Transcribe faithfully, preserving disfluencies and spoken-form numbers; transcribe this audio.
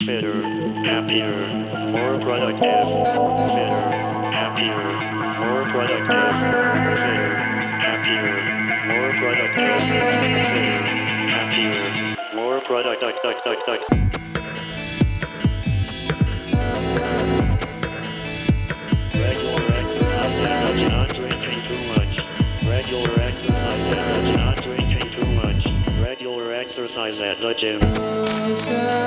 fitter, happier, more productive, fitter, happier, more productive, fitter, happier, more productive, fitter, happier, more productive. Regular exercise and not drinking too much. Regular exercise and not drinking too much. Regular exercise at the gym.